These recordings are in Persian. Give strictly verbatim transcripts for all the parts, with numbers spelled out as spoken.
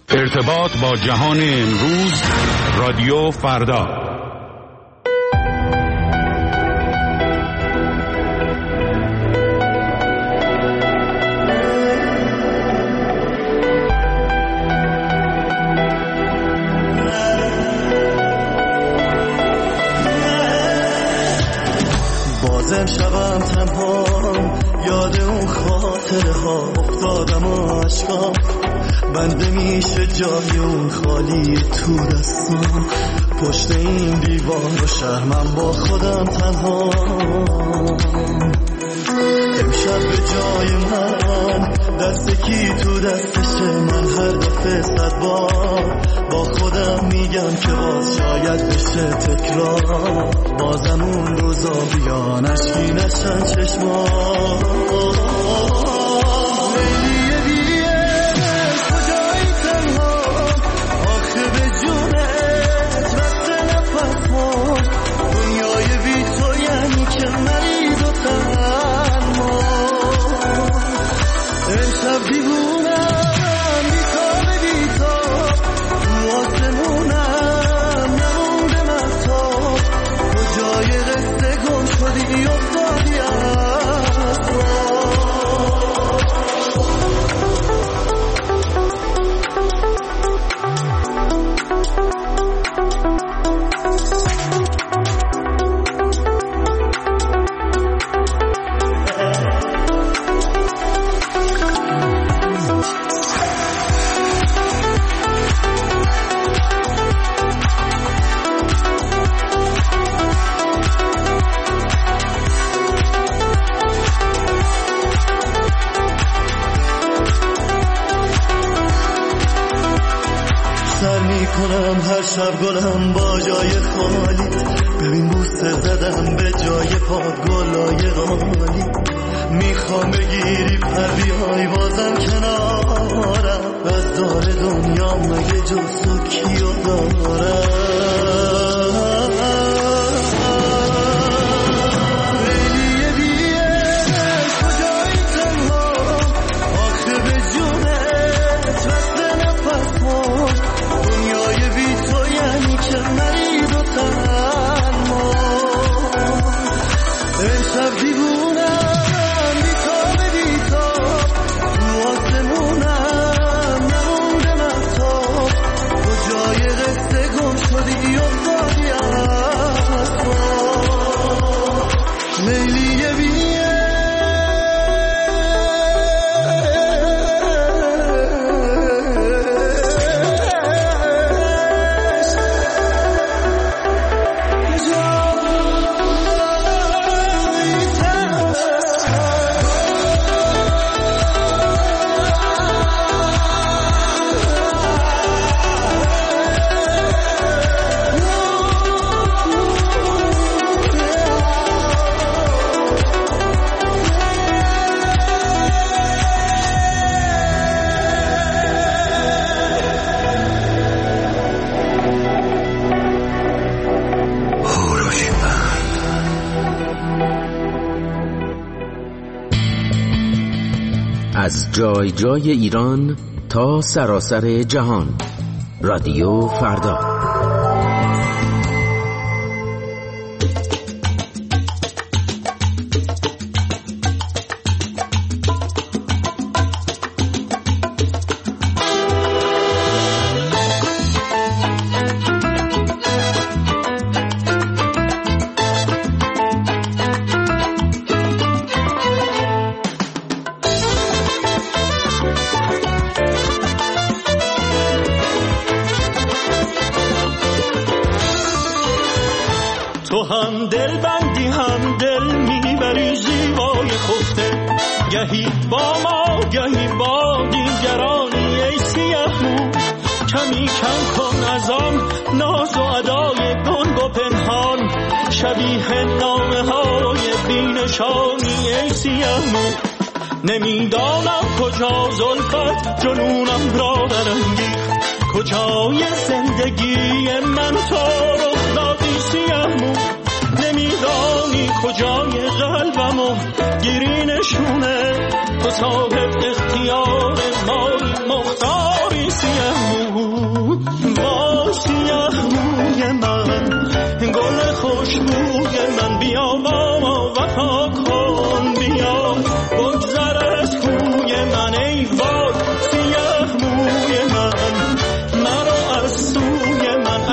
ارتباط با جهان امروز، رادیو فردا. بازم شبم تنها یاد اون خاطره ها افتادم و عشقام بنده میشه جای اون خالی تو دستم، پشت این دیوار و شرمم با خودم تنها. امشب به جای من دست کی تو دستشه، من هر دفعه صد بار با خودم میگم که باز شاید بشه تکرار، بازم اون روزا بیان اشکی نشن چشمان. کنم هر شب گلم با جای خالی، ببین بوسه زدم به جای پاد گلای غالی، میخوام بگیری پر بیای بازم کنارم، از دار دنیا مگه جز تو کیو دارم. از جای جای ایران تا سراسر جهان، رادیو فردا. تو هم دل بندی هم دل میبری زیبای خفته، گهی با ما گهی با دیگرانی ای سیه مو، کمی کم کن از آن ناز و ادای گنگ و پنهان، شبیه نامه های بینشانی ای سیه مو. نمیدانم کجا زلفت جنونم را درنگیخت، کجای زندگی من تو رو دادی سیه مو. نمیدانی کجای قلبمو گیری نشونه، تو صاحب اختیار ماری مختاری سیه مو.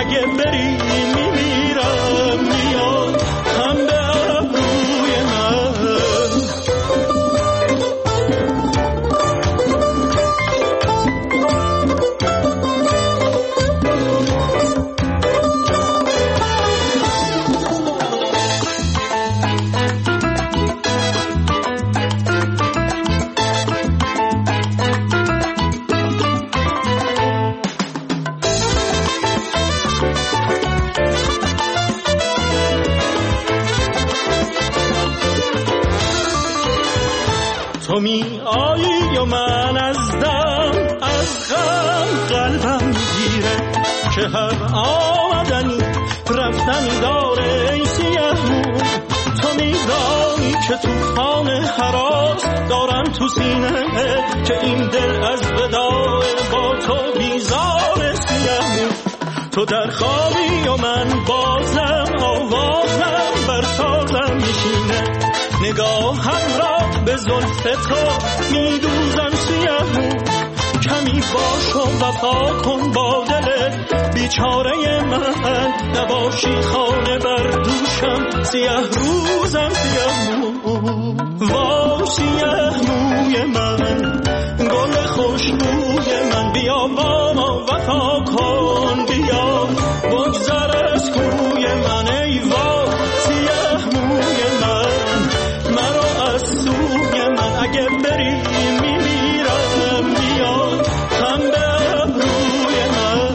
اگه بری میمیرم میاد هم به ابروی من. تو می آیی و من از دم از غم قلبم میگیره که هر آمدنی رفتنی داره ای سیه‌مو. تو میدانی که توفان هراس دارم تو سینه که این دل از وداع با تو بیزار سیه‌مو. تو در خوابی و من بازم آوازم بر سازم میشینه نگاهم را به زلف تو میدوزم سیه‌مو. کمی باش و وفا کن با دل بیچاره من نباشی خانه بر دوشم سیه روزم سیه‌مو. وا سیه‌موی من گل خوشبوی من بیا با ما وفا کن بیا بگذر از کوی من ای وا سیه‌موی من مرا از سوی من اگه بری میمیرم میاد هم به ابروی من.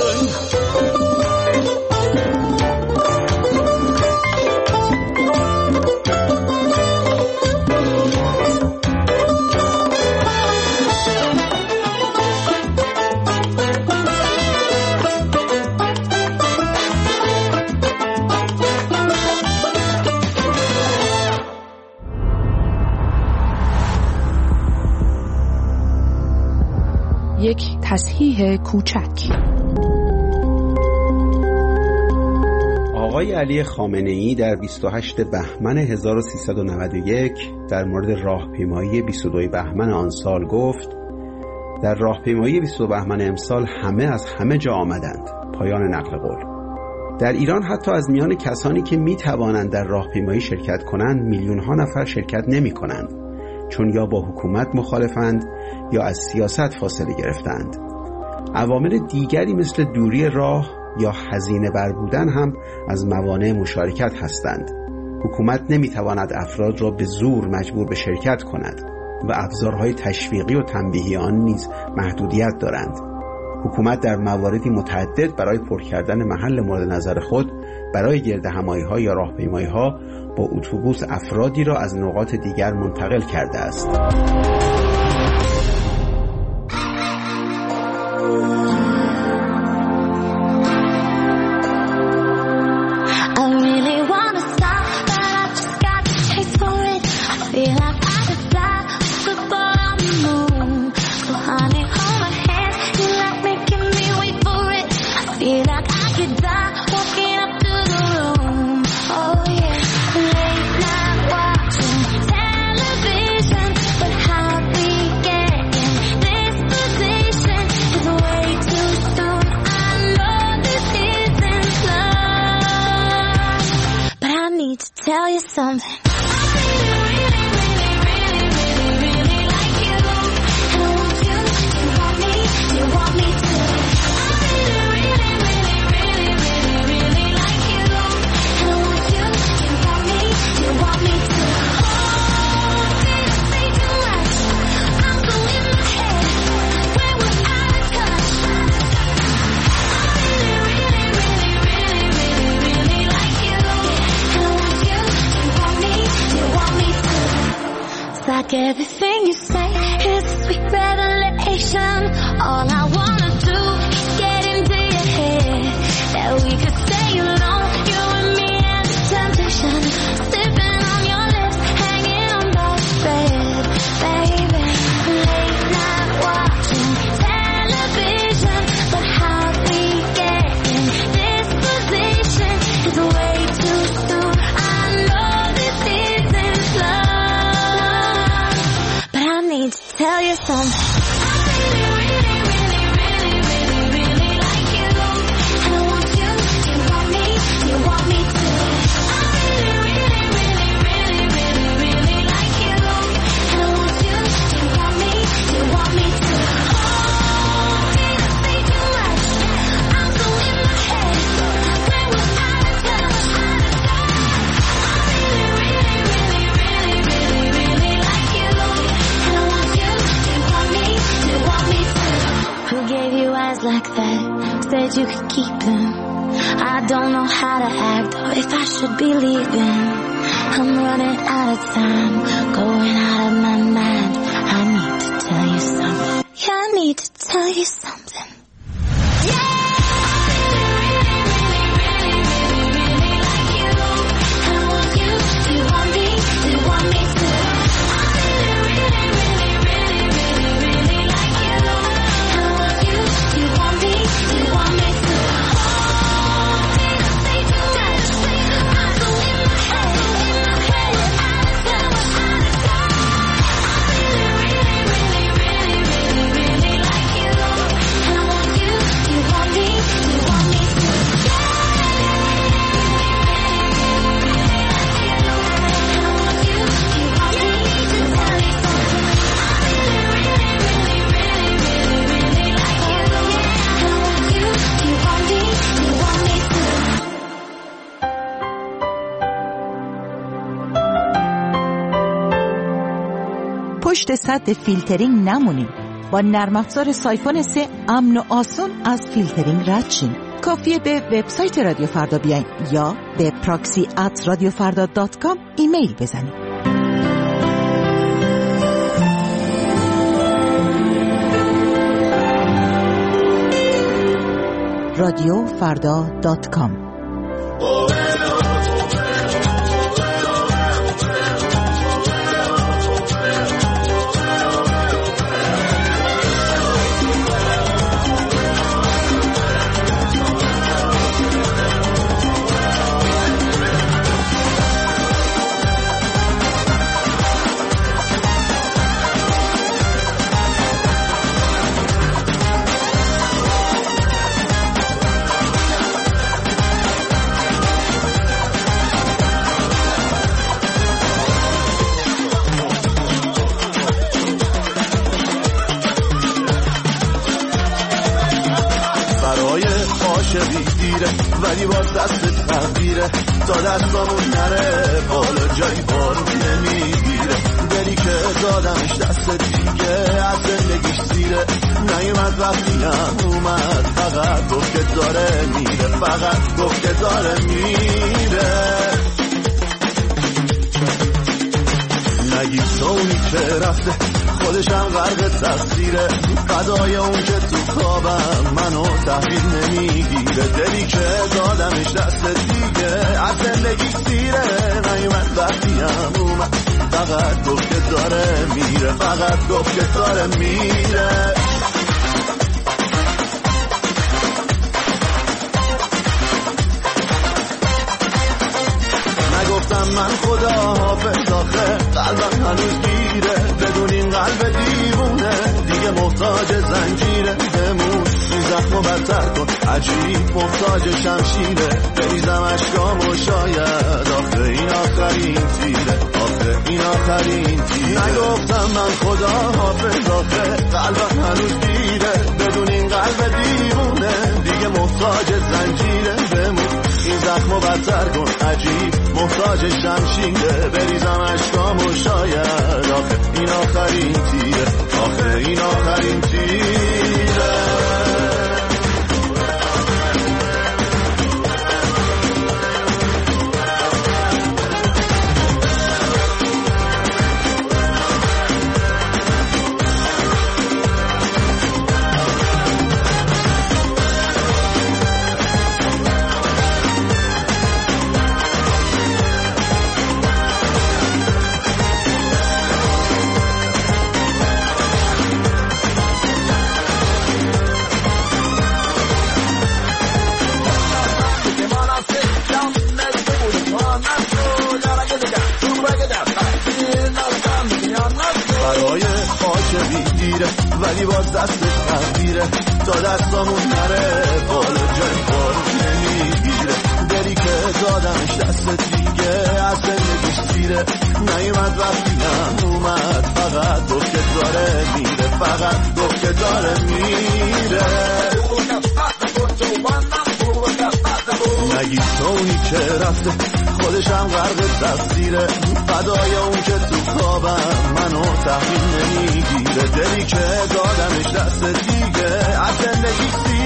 یک تصحیح کوچک. آقای علی خامنه‌ای در بیست و هشتم بهمن هزار و سیصد و نود و یک در مورد راهپیمایی بیست و دوم بهمن آن سال گفت: در راهپیمایی بیست و دوم بهمن امسال همه از همه جا آمدند. پایان نقل قول. در ایران حتی از میان کسانی که می توانند در راهپیمایی شرکت کنند میلیون ها نفر شرکت نمی کنند، چون یا با حکومت مخالفند یا از سیاست فاصله گرفتند. عوامل دیگری مثل دوری راه یا هزینه بر بودن هم از موانع مشارکت هستند. حکومت نمیتواند افراد را به زور مجبور به شرکت کند و ابزارهای تشویقی و تنبیهی آن نیز محدودیت دارند. حکومت در مواردی متعدد برای پر کردن محل مورد نظر خود برای گردهمایی‌ها یا راهپیمایی‌ها با اتوبوس افرادی را از نقاط دیگر منتقل کرده است. Tell you something. Like everything you say is a sweet revelation. All I wanna do is get into your head, that we could stay alone, you and me and the temptation, sipping on your lips, hanging on by a thread, baby. Late night watching television, but how we get in this position is way too soon. I know this isn't love. Tell you something. I really, really, really, really, really, really like you, and I want you. eyes like that, said you could keep them. I don't know how to act or if I should be leaving. I'm running out of time, going out of my mind. I need to tell you something. Yeah, I need to tell you something. Yeah! پشت سد فیلترینگ نمونید. با نرم افزار سایفون سه امن و آسون از فیلترینگ رد شین. کافیه به وبسایت رادیو فردا بیاین یا به پراکسی ات رادیو فردا دات کام ایمیل بزنید. رادیو فردا دات کام. ولی باز دست تغییره تا دستامون نره بالا جایی بارون نمیگیره. دلی که دادمش دست دیگه از زندگیش سیره. نیومد وقتی هم اومد فقط گفت که داره میره. فقط گفت که داره میره. نگی سونی که رفته خودشم غرق تقصیره. فدای اون که تو خوابم منو تحویل نمیگیره. دلی که دادمش دست دیگه از زندگی سیره. نیومد وقتی هم اومد فقط گفت که داره میره. فقط گفت که داره میره. نگفتم من خدا حافظ آخه قلبم هنوز گیره. بدون این قلب دیوونه دیگه محتاج زنجیره. بمون این زخمو بدتر کن عجیب محتاج شمشیره. بریزم اشکام و شاید آخه این آخرین تیره. آخه این آخرین تیره. نگفتم من خدا حافظ آخه قلبم هنوز گیره. بدون این قلب دیوونه دیگه محتاج زنجیره. بمون این زخمو بدتر کن عجیب محتاج شمشیره. بریزم اشکام و شاید آخه این آخرین تیره. آخه این آخرین تیره. ولی باز دست تغییره تا دستامون نره بالا جایی بارون نمیگیره. دلی که دادمش دست دیگه از زندگیش سیره. نیومد وقتی هم اومد فقط گفت که داره میره. فقط گفت که داره میره. نگی تونی که رفته خودشم غرق تقصیره. فدای اون که تو خوابم منو تحویل نمیگیره. دلی که دادمش دست دیگه از زندگی سیره.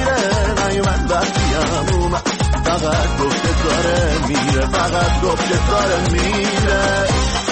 فقط گفته داره میره، فقط گفته داره میره.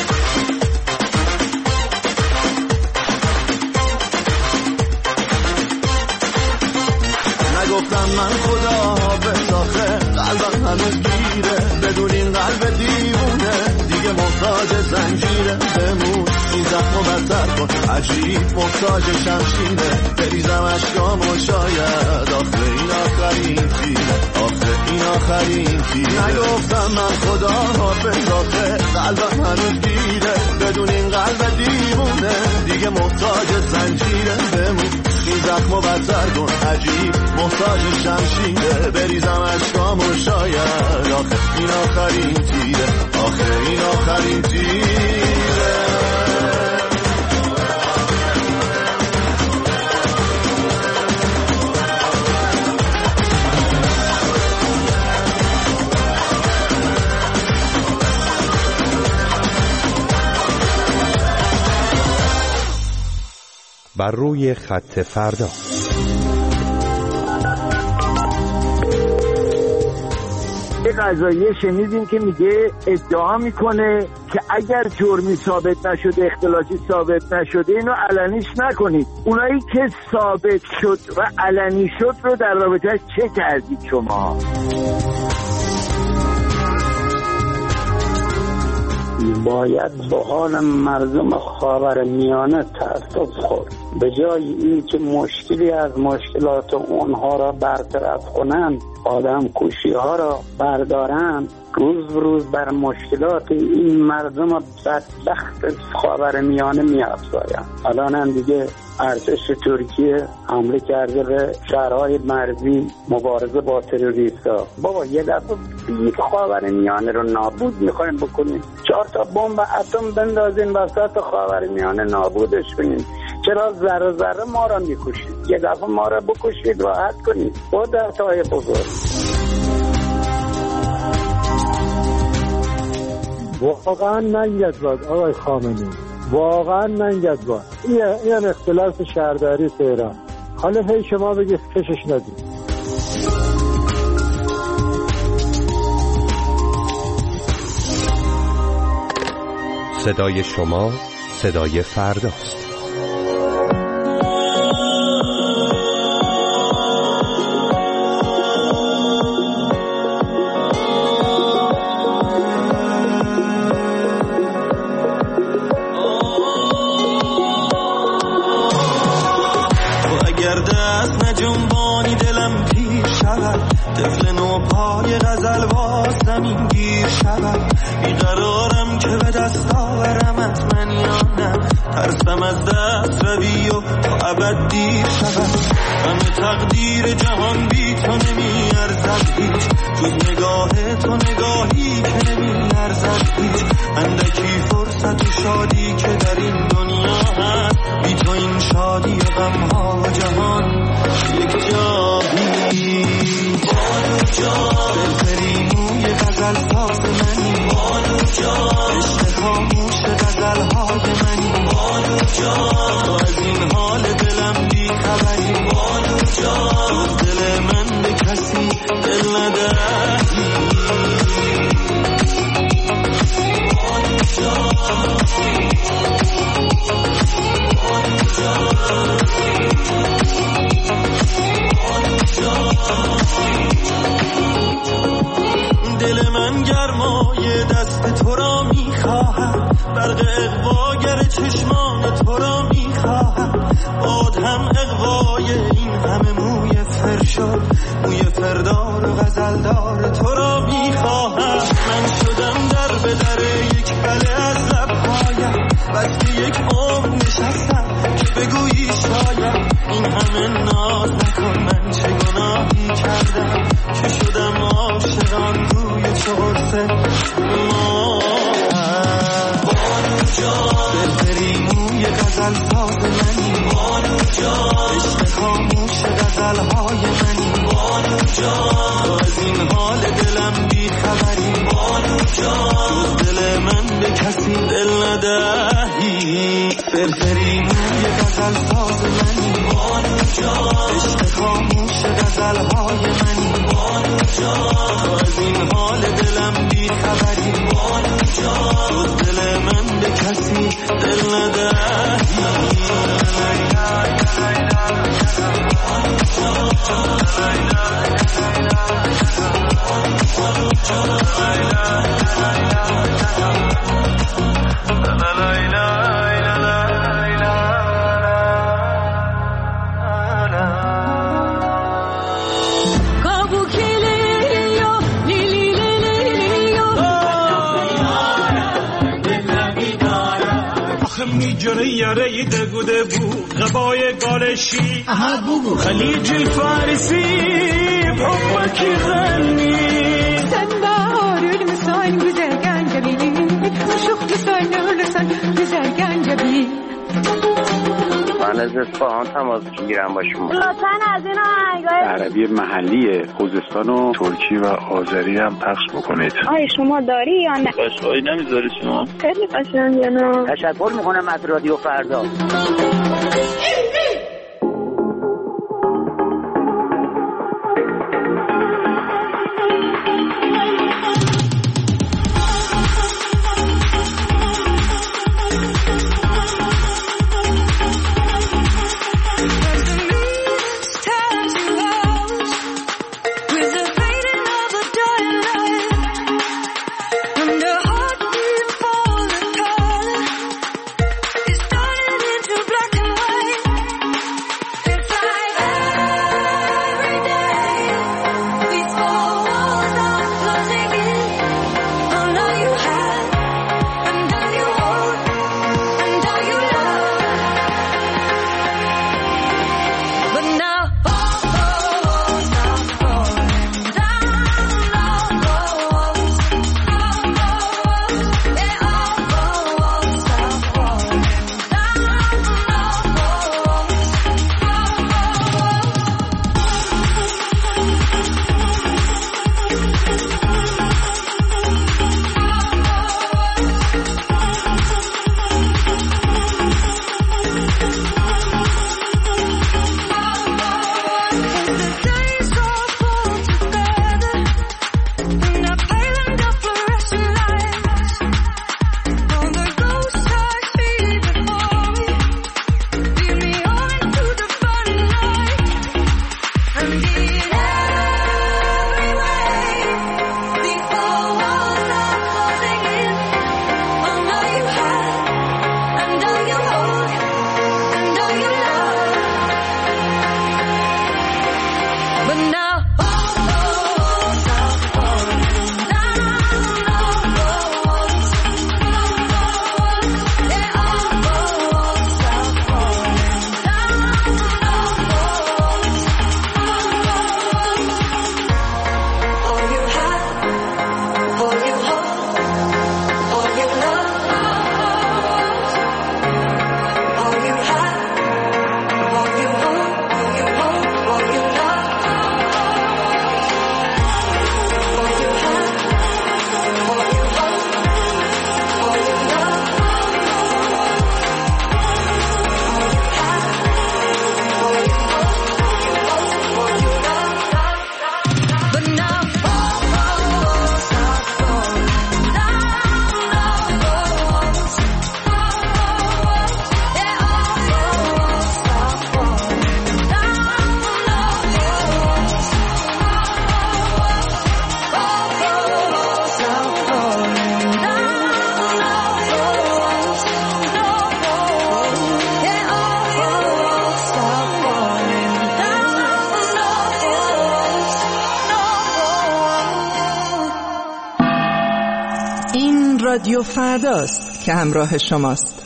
نگفتم من خدا به آخه قلبم هنوز گیره، بدون این قلب دیوونه دیگه محتاج زنجیره. بمون این زخم و بدتر کن، عجیب محتاج شمشیره، بریزم اشکامو شاید آخه این آخرین تیره، آخه این آخرین تیره. نگفتم من خدا به آخه قلبم هنوز گیره، بدون این قلب دیوونه دیگه محتاج زنجیره. بمون این زخم و بدتر کن، عجیب محتاج شمشیره، بریزم اشکامو شاید آخه این آخرین تیره، آخه این آخرین تیره. بر روی خط فردا. یه قضاییه شنیدیم که میگه ادعا میکنه که اگر جرمی ثابت نشده، اختلاسی ثابت نشده، اینو علنیش نکنید. اونایی که ثابت شد و علنی شد رو در رابطه چه کردید شما؟ باید با حال مردم خاورمیانه تأسف خورد. به جای این که مشکلی از مشکلات اونها را برطرف کنند، آدم کشی ها را بردارند، روز روز بر مشکلات این مردم بدبخت خاورمیانه می افزایند. الان هم دیگه ارتش ترکیه حمله کرده به شهرهای مرزی مبارزه با تروریست‌ها. بابا یه دفعه بید خاورمیانه رو نابود می‌خوایم بکنیم، چهار تا بمب اتم بندازین وسط خاورمیانه نابودش کنین. چرا ذره ذره ما را می‌کشید؟ یه دفعه ما را بکشید راحت کنید. با در تای بزرگ واقعا ننگت باد آقای خامنه‌ای، واقعا ننگت باد. این این اختلاف شهرداری تهران، حالا هی شما بگید کشش ندید. صدای شما صدای فرداست. طفل نو پای غزل با زمین گیر شود، بیقرارم که به دست آورم از من یا نه، ترسم از دست روی و تا ابد دیر شود. غم تقدیر جهان بی تو نمی ارزد هیچ، جز نگاه تو نگاهی که نمی ارزد هیچ. اندکی فرصت و شادی که در این دنیا هست، بی تو این شادی و غم ها و جهان یک جایی. بانو جان دلبری موی غزل ساز منی، بانو جان عشق خاموش غزل های منی، بانو جان تو از این حال دلم بی خبری، بانو جان تو دل من به کسی دل ندهی، بانو جان بانو جان دل من گرمای دست تو را میخواهد، برق اغواگر چشمان تو را میخواهد، باد هم اغوای این همه موی فرشاد، موی فردار و غزلدار تو را میخواهد. من شدم در به در یک بله از لبهایم، بس که یک عمر نشستم که بگویی شاید این همه ناز نکن، من چه گناهی کردم که شدم عاشقان روی چهارسه ما. بانو جان دلبری موی غزل ساز منی، بانو جان عشق خاموش غزل های منی، بانو جان تو از این حال دلم بی خبری، بانو جان تو دل من به کسی دل ندهی. فرفری موی غزل ساز منی، بانو جان عشق خاموش غزل های منی، بانو جان تو از جره یاره دگو دگو غبای گالشی اها بگو خلیج الفارسی بحبك يغني سنبار المسان güzel جبيني وشوق لسان لسان güzel جبيني من از اصفهان تماس میگیرم با شما. لطفاً از این آهنگای عربی محلی خوزستان و ترکی و آذری هم پخش بکنید. آیا شما داری یا نه؟ باشایی نمیذاری شما؟ خیلی قشنگه. تشکر میکنم از رادیو فردا. رادیو فرداست که همراه شماست.